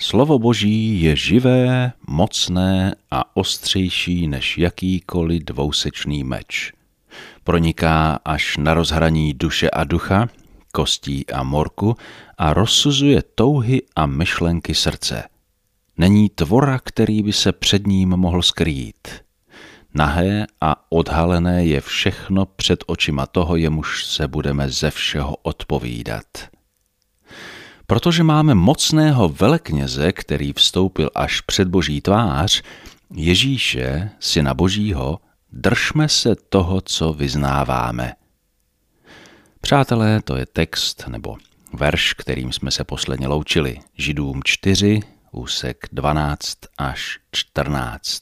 Slovo Boží je živé, mocné a ostřejší než jakýkoliv dvousečný meč. Proniká až na rozhraní duše a ducha, kostí a morku a rozsuzuje touhy a myšlenky srdce. Není tvora, který by se před ním mohl skrýt. Nahé a odhalené je všechno před očima toho, jemuž se budeme ze všeho odpovídat. Protože máme mocného velekněze, který vstoupil až před Boží tvář, Ježíše, Syna Božího, držme se toho, co vyznáváme. Přátelé, to je text nebo verš, kterým jsme se posledně loučili. Židům 4, úsek 12 až 14.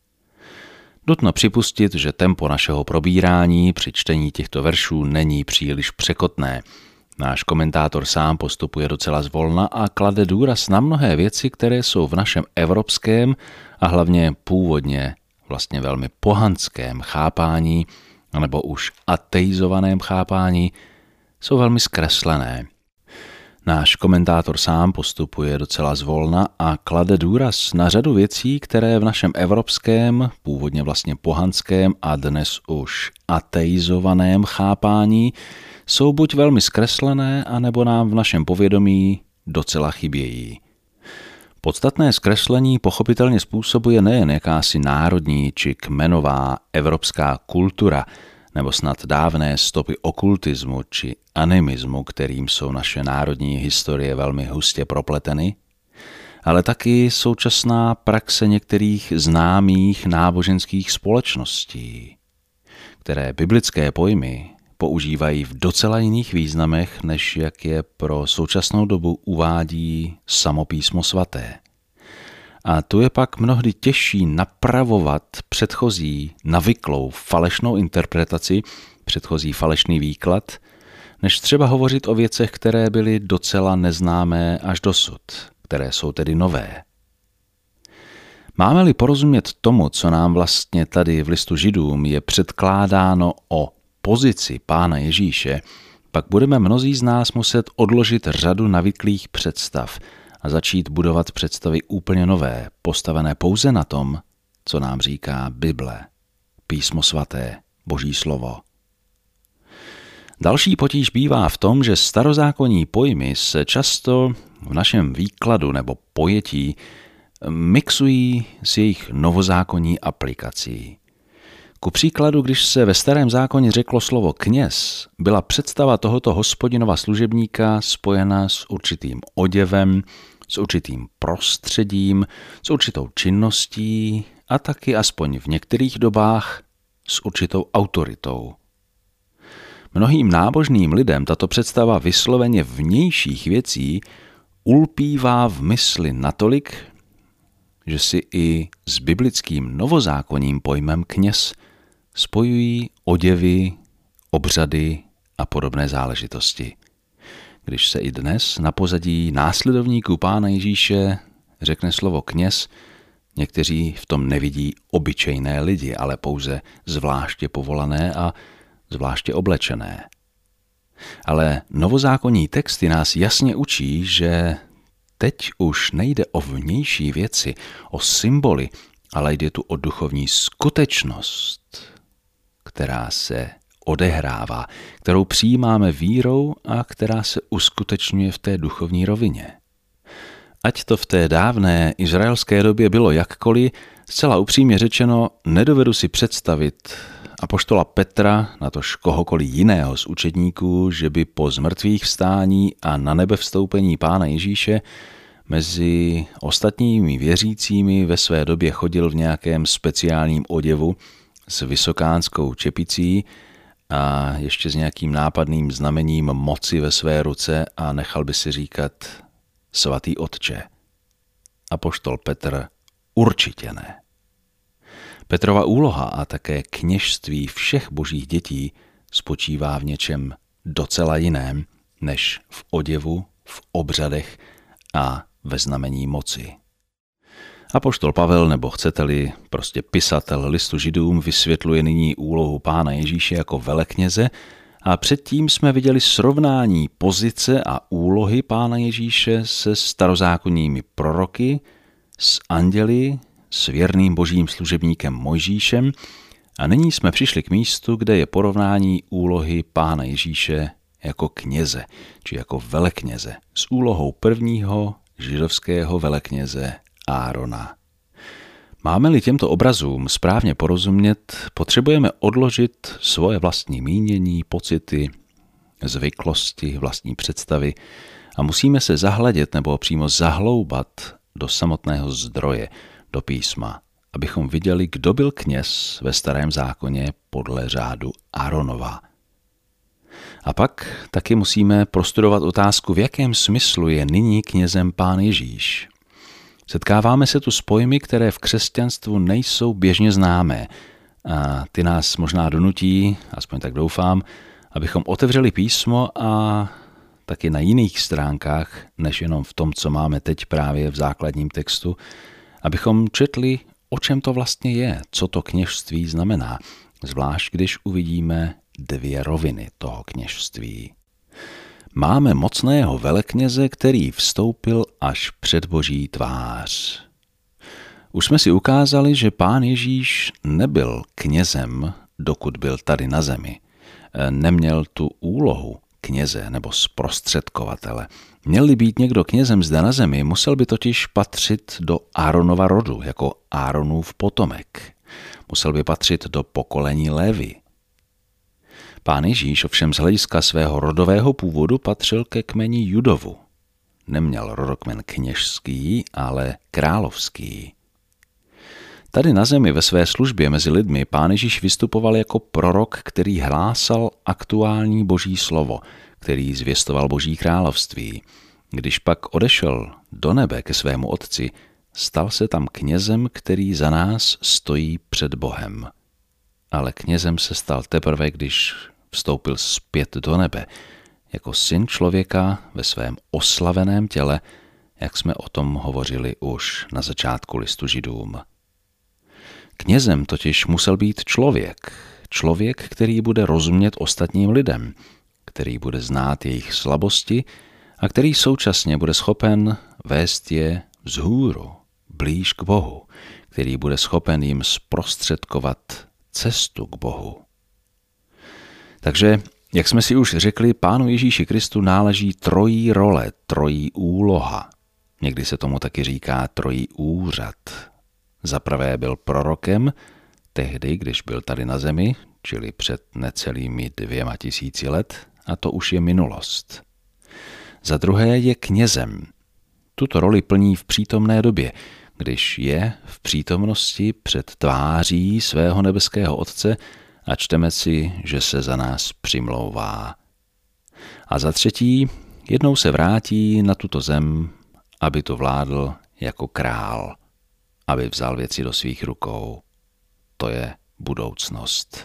Nutno připustit, že tempo našeho probírání při čtení těchto veršů není příliš překotné. Náš komentátor sám postupuje docela zvolna a klade důraz na mnohé věci, které jsou v našem evropském a hlavně původně vlastně velmi pohanském chápání, nebo už ateizovaném chápání, jsou velmi zkreslené. Náš komentátor sám postupuje docela zvolna a klade důraz na řadu věcí, které v našem evropském, původně vlastně pohanském a dnes už ateizovaném chápání jsou buď velmi zkreslené, anebo nám v našem povědomí docela chybějí. Podstatné zkreslení pochopitelně způsobuje nejen jakási národní či kmenová evropská kultura, nebo snad dávné stopy okultismu či animismu, kterým jsou naše národní historie velmi hustě propleteny, ale taky současná praxe některých známých náboženských společností, které biblické pojmy používají v docela jiných významech, než jak je pro současnou dobu uvádí samo Písmo svaté. A tu je pak mnohdy těžší napravovat předchozí navyklou falešnou interpretaci, předchozí falešný výklad, než třeba hovořit o věcech, které byly docela neznámé až dosud, které jsou tedy nové. Máme-li porozumět tomu, co nám vlastně tady v listu Židům je předkládáno o pozici Pána Ježíše, pak budeme mnozí z nás muset odložit řadu navyklých představ a začít budovat představy úplně nové, postavené pouze na tom, co nám říká Bible, Písmo svaté, Boží slovo. Další potíž bývá v tom, že starozákonní pojmy se často v našem výkladu nebo pojetí mixují s jejich novozákonní aplikací. Ku příkladu, když se ve Starém zákoně řeklo slovo kněz, byla představa tohoto hospodinova služebníka spojena s určitým oděvem, s určitým prostředím, s určitou činností a taky aspoň v některých dobách s určitou autoritou. Mnohým nábožným lidem tato představa vysloveně vnějších věcí ulpívá v mysli natolik, že si i s biblickým novozákonním pojmem kněz spojují oděvy, obřady a podobné záležitosti. Když se i dnes na pozadí následovníků Pána Ježíše řekne slovo kněz, někteří v tom nevidí obyčejné lidi, ale pouze zvláště povolané a zvláště oblečené. Ale novozákonní texty nás jasně učí, že teď už nejde o vnější věci, o symboly, ale jde tu o duchovní skutečnost, která se odehrává, kterou přijímáme vírou a která se uskutečňuje v té duchovní rovině. Ať to v té dávné izraelské době bylo jakkoliv, zcela upřímně řečeno, nedovedu si představit apoštola Petra, natož kohokoliv jiného z učedníků, že by po zmrtvých vstání a na nebe vstoupení Pána Ježíše mezi ostatními věřícími ve své době chodil v nějakém speciálním oděvu s vysokánskou čepicí a ještě s nějakým nápadným znamením moci ve své ruce a nechal by si říkat svatý otče. Apoštol Petr určitě ne. Petrova úloha a také kněžství všech božích dětí spočívá v něčem docela jiném, než v oděvu, v obřadech a ve znamení moci. Apoštol Pavel, nebo chcete-li prostě pisatel listu Židům, vysvětluje nyní úlohu Pána Ježíše jako velekněze A předtím jsme viděli srovnání pozice a úlohy Pána Ježíše se starozákonními proroky, s anděli, s věrným božím služebníkem Mojžíšem a nyní jsme přišli k místu, kde je porovnání úlohy Pána Ježíše jako kněze, či jako velekněze, s úlohou prvního židovského velekněze Árona. Máme-li těmto obrazům správně porozumět, potřebujeme odložit svoje vlastní mínění, pocity, zvyklosti, vlastní představy a musíme se zahledět nebo přímo zahloubat do samotného zdroje, do písma, abychom viděli, kdo byl kněz ve Starém zákoně podle řádu Áronova. A pak taky musíme prostudovat otázku, v jakém smyslu je nyní knězem Pán Ježíš. Setkáváme se tu s pojmy, které v křesťanstvu nejsou běžně známé a ty nás možná donutí, aspoň tak doufám, abychom otevřeli písmo a taky na jiných stránkách, než jenom v tom, co máme teď právě v základním textu, abychom četli, o čem to vlastně je, co to kněžství znamená, zvlášť když uvidíme dvě roviny toho kněžství. Máme mocného velekněze, který vstoupil až před Boží tvář. Už jsme si ukázali, že Pán Ježíš nebyl knězem, dokud byl tady na zemi. Neměl tu úlohu kněze nebo zprostředkovatele. Měl-li být někdo knězem zde na zemi, musel by totiž patřit do Áronova rodu, jako Áronův potomek. Musel by patřit do pokolení Lévy. Pán Ježíš ovšem z hlediska svého rodového původu patřil ke kmeni Judovu. Neměl rodokmen kněžský, ale královský. Tady na zemi ve své službě mezi lidmi Pán Ježíš vystupoval jako prorok, který hlásal aktuální boží slovo, který zvěstoval Boží království. Když pak odešel do nebe ke svému otci, stal se tam knězem, který za nás stojí před Bohem. Ale knězem se stal teprve, když vstoupil zpět do nebe, jako syn člověka ve svém oslaveném těle, jak jsme o tom hovořili už na začátku listu Židům. Knězem totiž musel být člověk, který bude rozumět ostatním lidem, který bude znát jejich slabosti a který současně bude schopen vést je vzhůru, blíž k Bohu, který bude schopen jim zprostředkovat cestu k Bohu. Takže, jak jsme si už řekli, Pánu Ježíši Kristu náleží trojí role, trojí úloha. Někdy se tomu taky říká trojí úřad. Za prvé byl prorokem, tehdy, když byl tady na zemi, čili před necelými 2000 let, a to už je minulost. Za druhé je knězem. Tuto roli plní v přítomné době, když je v přítomnosti před tváří svého nebeského Otce a čteme si, že se za nás přimlouvá. A za třetí, jednou se vrátí na tuto zem, aby to vládl jako král, aby vzal věci do svých rukou. To je budoucnost.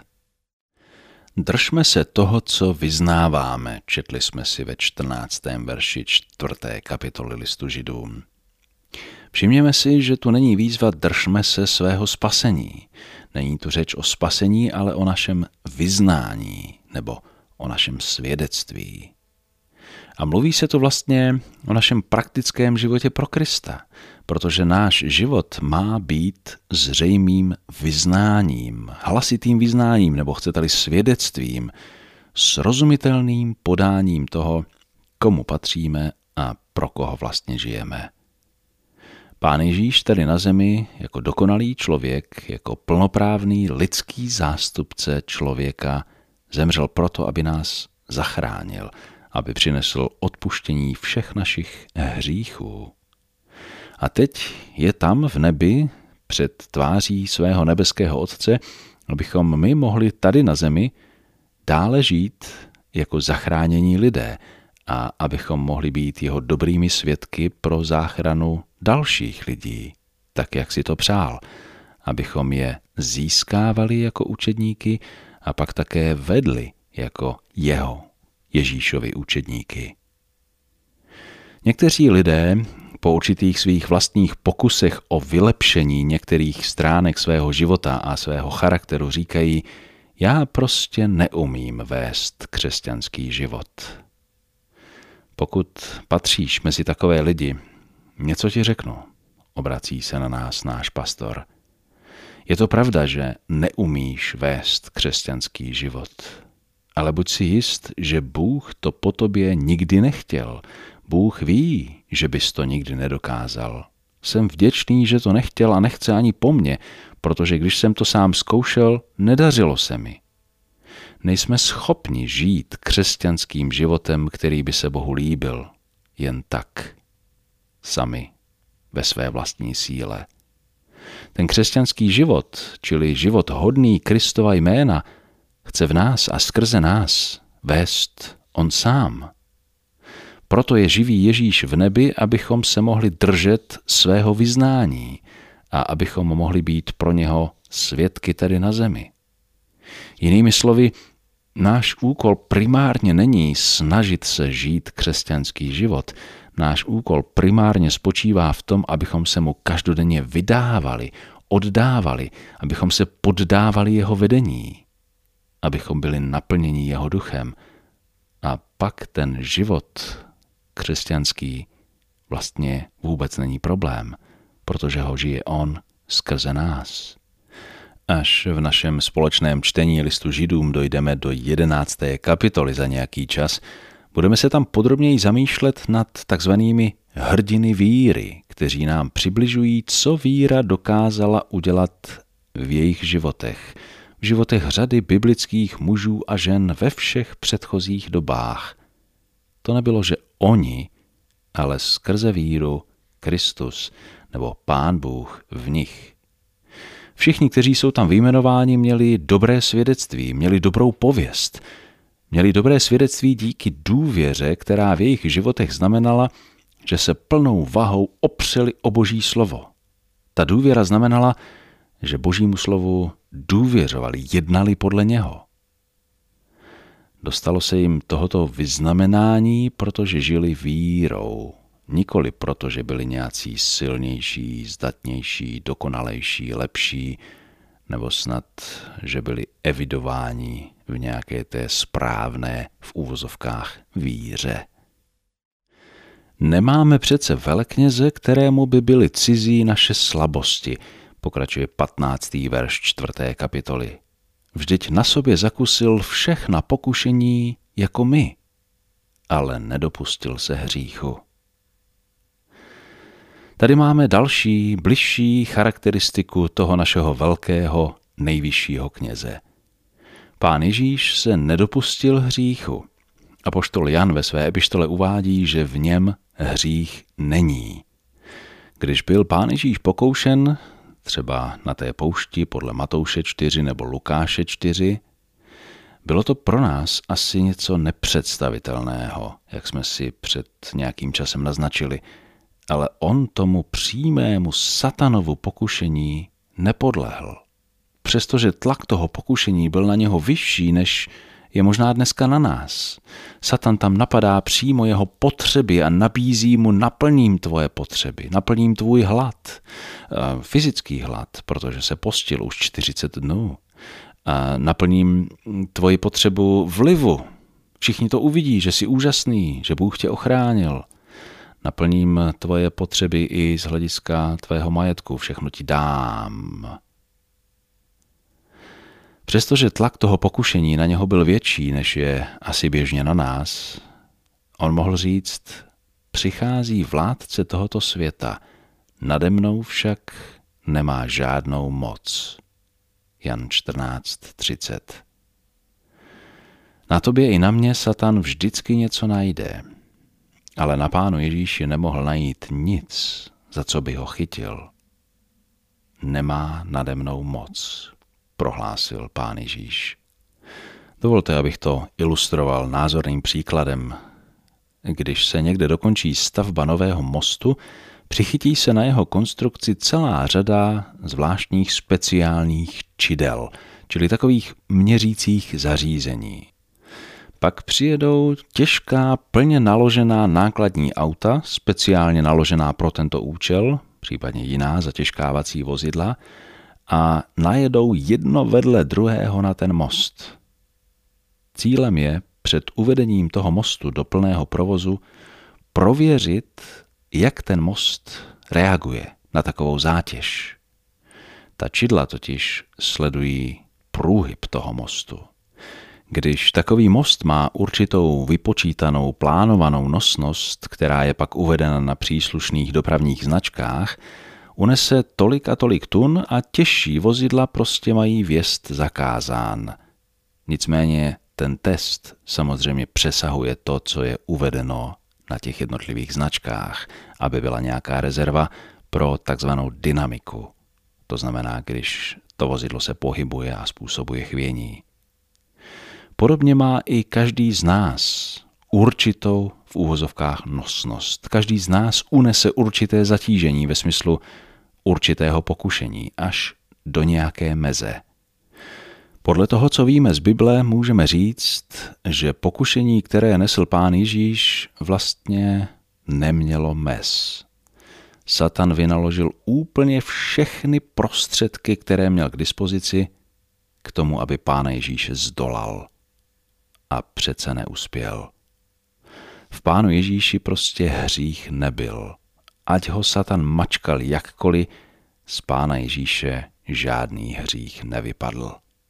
Držme se toho, co vyznáváme, četli jsme si ve 14. verši 4. kapitoly listu Židům. Všimněme si, že tu není výzva držme se svého spasení. Není tu řeč o spasení, ale o našem vyznání nebo o našem svědectví. A mluví se tu vlastně o našem praktickém životě pro Krista, protože náš život má být zřejmým vyznáním, hlasitým vyznáním, nebo chcete-li svědectvím, srozumitelným podáním toho, komu patříme a pro koho vlastně žijeme. Pán Ježíš tady na zemi jako dokonalý člověk, jako plnoprávný lidský zástupce člověka zemřel proto, aby nás zachránil, aby přinesl odpuštění všech našich hříchů. A teď je tam v nebi před tváří svého nebeského Otce, abychom my mohli tady na zemi dále žít jako zachránění lidé a abychom mohli být jeho dobrými svědky pro záchranu dalších lidí, tak jak si to přál, abychom je získávali jako učedníky a pak také vedli jako Ježíšovi učedníky. Někteří lidé po určitých svých vlastních pokusech o vylepšení některých stránek svého života a svého charakteru říkají, Já prostě neumím vést křesťanský život. Pokud patříš mezi takové lidi, něco ti řeknu, obrací se na nás náš pastor. Je to pravda, že neumíš vést křesťanský život, ale buď si jist, že Bůh to po tobě nikdy nechtěl. Bůh ví, že bys to nikdy nedokázal. Jsem vděčný, že to nechtěl a nechce ani po mně, protože když jsem to sám zkoušel, nedařilo se mi. Nejsme schopni žít křesťanským životem, který by se Bohu líbil, jen tak, sami, ve své vlastní síle. Ten křesťanský život, čili život hodný Kristova jména, chce v nás a skrze nás vést on sám. Proto je živý Ježíš v nebi, abychom se mohli držet svého vyznání a abychom mohli být pro něho svědky tady na zemi. Jinými slovy, náš úkol primárně není snažit se žít křesťanský život. Náš úkol primárně spočívá v tom, abychom se mu každodenně vydávali, oddávali, abychom se poddávali jeho vedení, abychom byli naplněni jeho duchem. A pak ten život křesťanský vlastně vůbec není problém, protože ho žije on skrze nás. Až v našem společném čtení listu Židům dojdeme do 11. kapitoly za nějaký čas, budeme se tam podrobněji zamýšlet nad takzvanými hrdiny víry, kteří nám přibližují, co víra dokázala udělat v jejich životech, v životech řady biblických mužů a žen ve všech předchozích dobách. To nebylo, že oni, ale skrze víru Kristus nebo Pán Bůh v nich. Všichni, kteří jsou tam vyjmenováni, měli dobré svědectví, měli dobrou pověst. Měli dobré svědectví díky důvěře, která v jejich životech znamenala, že se plnou vahou opřeli o Boží slovo. Ta důvěra znamenala, že Božímu slovu důvěřovali, jednali podle něho. Dostalo se jim tohoto vyznamenání, protože žili vírou. Nikoli proto, že byli nějací silnější, zdatnější, dokonalejší, lepší, nebo snad, že byli evidováni v nějaké té správné, v úvozovkách, víře. Nemáme přece velekněze, kterému by byly cizí naše slabosti, pokračuje 15. verš 4. kapitoly. Vždyť na sobě zakusil všechna pokušení jako my, ale nedopustil se hříchu. Tady máme další, bližší charakteristiku toho našeho velkého, nejvyššího kněze. Pán Ježíš se nedopustil hříchu. Apoštol Jan ve své epištole uvádí, že v něm hřích není. Když byl Pán Ježíš pokoušen, třeba na té poušti podle Matouše 4 nebo Lukáše 4, bylo to pro nás asi něco nepředstavitelného, jak jsme si před nějakým časem naznačili, ale on tomu přímému satanovu pokušení nepodlehl. Přestože tlak toho pokušení byl na něho vyšší, než je možná dneska na nás. Satan tam napadá přímo jeho potřeby a nabízí mu: naplním tvoje potřeby, naplním tvůj hlad, fyzický hlad, protože se postil už 40 dnů. A naplním tvoji potřebu vlivu. Všichni to uvidí, že jsi úžasný, že Bůh tě ochránil. Naplním tvoje potřeby i z hlediska tvého majetku, všechno ti dám. Přestože tlak toho pokušení na něho byl větší, než je asi běžně na nás, on mohl říct: přichází vládce tohoto světa, nade mnou však nemá žádnou moc. Jan 14:30. Na tobě i na mě Satan vždycky něco najde, ale na Pánu Ježíši nemohl najít nic, za co by ho chytil. Nemá nade mnou moc, prohlásil Pán Ježíš. Dovolte, abych to ilustroval názorným příkladem. Když se někde dokončí stavba nového mostu, přichytí se na jeho konstrukci celá řada zvláštních speciálních čidel, čili takových měřících zařízení. Pak přijedou těžká, plně naložená nákladní auta, speciálně naložená pro tento účel, případně jiná zatěžkávací vozidla, a najedou jedno vedle druhého na ten most. Cílem je před uvedením toho mostu do plného provozu prověřit, jak ten most reaguje na takovou zátěž. Ta čidla totiž sledují průhyb toho mostu. Když takový most má určitou vypočítanou plánovanou nosnost, která je pak uvedena na příslušných dopravních značkách, unese tolik a tolik tun a těžší vozidla prostě mají vjezd zakázán. Nicméně ten test samozřejmě přesahuje to, co je uvedeno na těch jednotlivých značkách, aby byla nějaká rezerva pro takzvanou dynamiku. To znamená, když to vozidlo se pohybuje a způsobuje chvění. Podobně má i každý z nás určitou v úvozovkách nosnost. Každý z nás unese určité zatížení ve smyslu určitého pokušení až do nějaké meze. Podle toho, co víme z Bible, můžeme říct, že pokušení, které nesl Pán Ježíš, vlastně nemělo mez. Satan vynaložil úplně všechny prostředky, které měl k dispozici, k tomu, aby Pána Ježíše zdolal. A přece neuspěl. V Pánu Ježíši prostě hřích nebyl. Ať ho Satan mačkal jakkoliv, z Pána Ježíše žádný hřích nevypadl.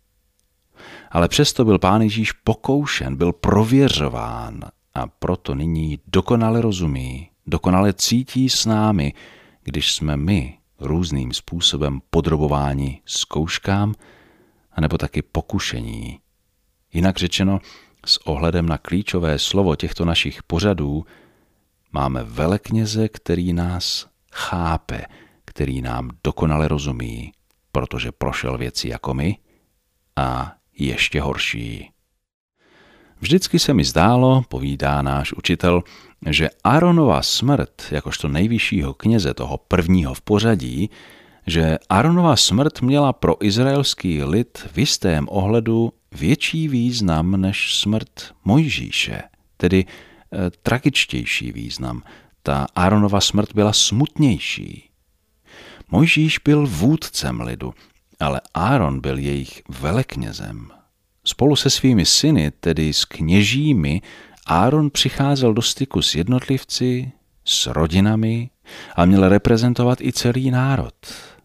Ale přesto byl Pán Ježíš pokoušen, byl prověřován a proto nyní dokonale rozumí, dokonale cítí s námi, když jsme my různým způsobem podrobováni zkouškám anebo taky pokušení. Jinak řečeno, s ohledem na klíčové slovo těchto našich pořadů máme velekněze, který nás chápe, který nám dokonale rozumí, protože prošel věci jako my a ještě horší. Vždycky se mi zdálo, povídá náš učitel, že Áronova smrt, jakožto nejvyššího kněze toho prvního v pořadí, že Áronova smrt měla pro izraelský lid v jistém ohledu větší význam než smrt Mojžíše, tedy tragičtější význam. Ta Áronova smrt byla smutnější. Mojžíš byl vůdcem lidu, ale Áron byl jejich veleknězem. Spolu se svými syny, tedy s kněžími, Áron přicházel do styku s jednotlivci, s rodinami a měl reprezentovat i celý národ.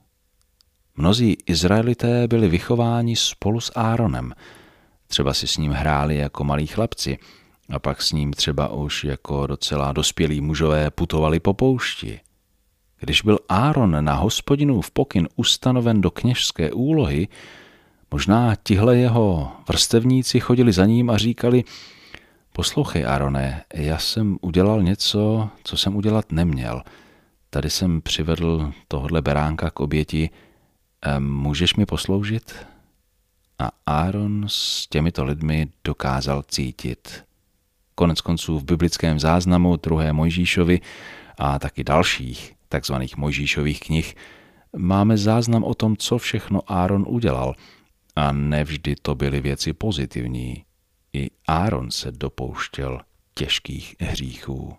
Mnozí Izraelité byli vychováni spolu s Áronem. Třeba si s ním hráli jako malí chlapci a pak s ním třeba už jako docela dospělí mužové putovali po poušti. Když byl Áron na Hospodinův pokyn ustanoven do kněžské úlohy, možná tihle jeho vrstevníci chodili za ním a říkali: poslouchej, Árone, já jsem udělal něco, co jsem udělat neměl. Tady jsem přivedl tohle beránka k oběti, můžeš mi posloužit? A Áron s těmito lidmi dokázal cítit. Konec konců v biblickém záznamu 2. Mojžíšovi a taky dalších takzvaných Mojžíšových knih máme záznam o tom, co všechno Áron udělal. A nevždy to byly věci pozitivní. I Áron se dopouštěl těžkých hříchů.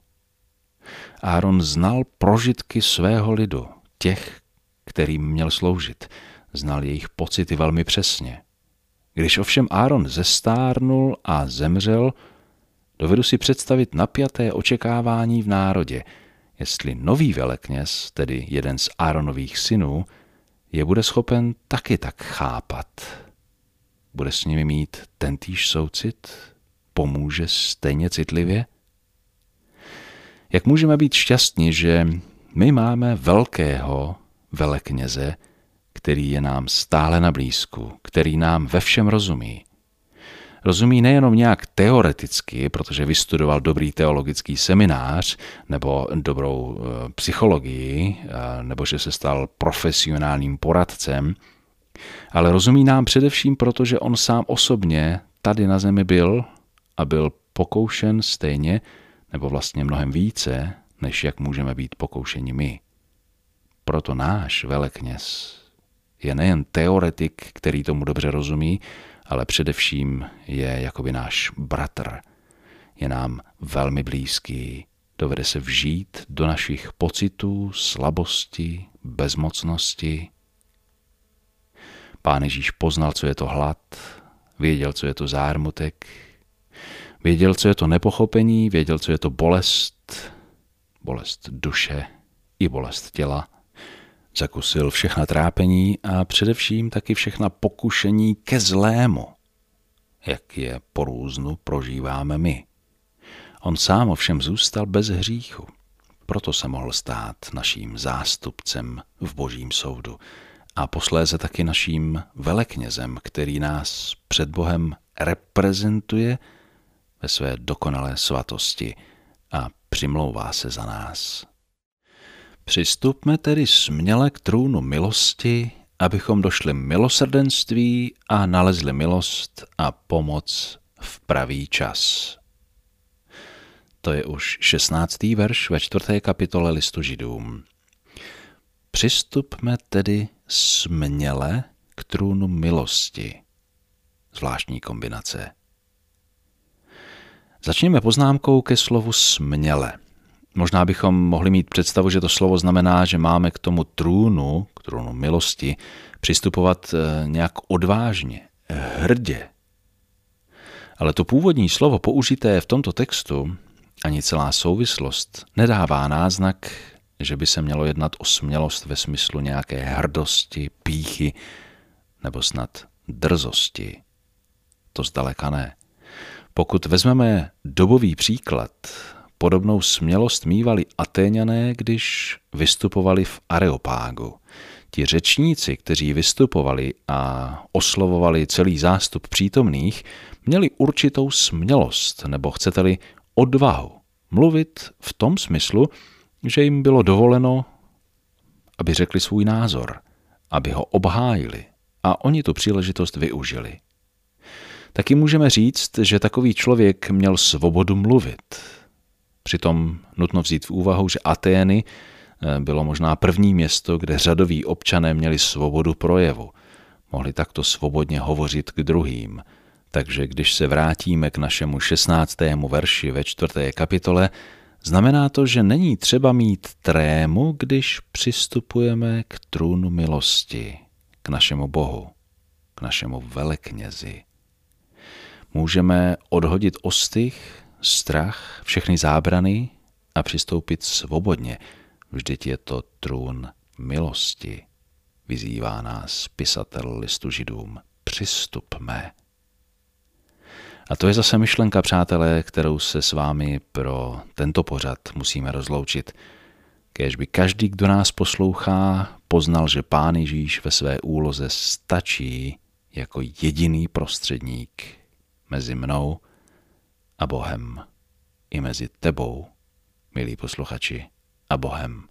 Áron znal prožitky svého lidu, těch, kterým měl sloužit. Znal jejich pocity velmi přesně. Když ovšem Áron zestárnul a zemřel, dovedu si představit napjaté očekávání v národě, jestli nový velekněz, tedy jeden z Áronových synů, je bude schopen taky tak chápat. Bude s nimi mít tentýž soucit? Pomůže stejně citlivě? Jak můžeme být šťastní, že my máme velkého velekněze, který je nám stále na blízku, který nám ve všem rozumí. Rozumí nejenom nějak teoreticky, protože vystudoval dobrý teologický seminář nebo dobrou psychologii, nebo že se stal profesionálním poradcem, ale rozumí nám především, protože on sám osobně tady na zemi byl a byl pokoušen stejně, nebo vlastně mnohem více, než jak můžeme být pokoušeni my. Proto náš velekněz je nejen teoretik, který tomu dobře rozumí, ale především je jakoby náš bratr. Je nám velmi blízký, dovede se vžít do našich pocitů, slabosti, bezmocnosti. Pán Ježíš poznal, co je to hlad, věděl, co je to zármutek, věděl, co je to nepochopení, věděl, co je to bolest duše i bolest těla. Zakusil všechna trápení a především taky všechna pokušení ke zlému, jak je po různu prožíváme my. On sám ovšem zůstal bez hříchu, proto se mohl stát naším zástupcem v Božím soudu a posléze taky naším veleknězem, který nás před Bohem reprezentuje ve své dokonalé svatosti a přimlouvá se za nás. Přistupme tedy směle k trůnu milosti, abychom došli milosrdenství a nalezli milost a pomoc v pravý čas. To je už 16. verš ve 4. kapitole listu Židům. Přistupme tedy směle k trůnu milosti. Zvláštní kombinace. Začněme poznámkou ke slovu směle. Možná bychom mohli mít představu, že to slovo znamená, že máme k tomu trůnu, k trůnu milosti, přistupovat nějak odvážně, hrdě. Ale to původní slovo použité v tomto textu, ani celá souvislost, nedává náznak, že by se mělo jednat o smělost ve smyslu nějaké hrdosti, pýchy nebo snad drzosti. To zdaleka ne. Pokud vezmeme dobový příklad, podobnou smělost mívali Atéňané, když vystupovali v Areopágu. Ti řečníci, kteří vystupovali a oslovovali celý zástup přítomných, měli určitou smělost, nebo chcete-li odvahu, mluvit v tom smyslu, že jim bylo dovoleno, aby řekli svůj názor, aby ho obhájili a oni tu příležitost využili. Taky můžeme říct, že takový člověk měl svobodu mluvit. Přitom nutno vzít v úvahu, že Atény bylo možná první město, kde řadoví občané měli svobodu projevu. Mohli takto svobodně hovořit k druhým. Takže když se vrátíme k našemu 16. verši ve 4. kapitole, znamená to, že není třeba mít trému, když přistupujeme k trůnu milosti, k našemu Bohu, k našemu veleknězi. Můžeme odhodit ostych, strach, všechny zábrany a přistoupit svobodně. Vždyť je to trůn milosti. Vyzývá nás pisatel listu Židům. Přistupme. A to je zase myšlenka, přátelé, kterou se s vámi pro tento pořad musíme rozloučit. Kéž by každý, kdo nás poslouchá, poznal, že Pán Ježíš ve své úloze stačí jako jediný prostředník mezi mnou a Bohem, i mezi tebou, milí posluchači, a Bohem.